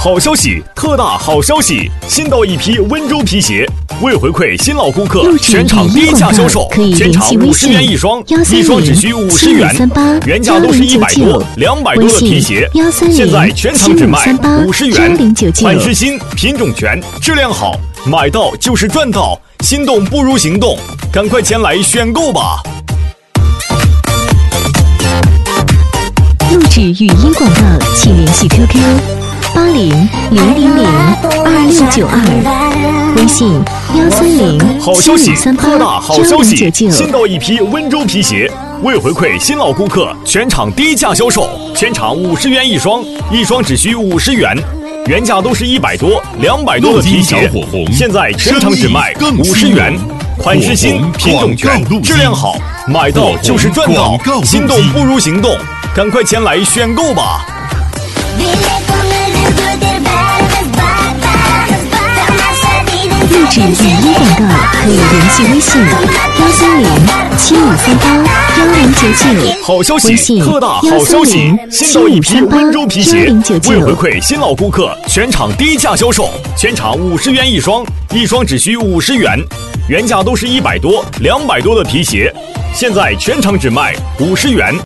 好消息，特大好消息！新到一批温州皮鞋，为回馈新老顾客，全场低价销售，全场50元一双，一双只需50元，原价都是100多、200多的皮鞋，现在全场只卖50元，款式新，品种全，质量好，买到就是赚到，心动不如行动，赶快前来选购吧！ 录制语音广告，请联系 QQ800002，微信130 好消息，特大好消息！ 999 新到一批温州皮鞋，为回馈新老顾客，全场低价销售，全场50元一双，一双只需50元，原价都是100多、200多的皮鞋，现在全场只卖50元，款式新，品种全，质量好，买到就是赚到，心动不如行动，赶快前来选购吧！ 录制语音广告可以联系微信13075381099， 好消息，特大好消息！新到一批温州皮鞋，为回馈新老顾客，全场低价销售，全场50元一双，一双只需50元，原价都是100多、200多的皮鞋，现在全场只卖50元。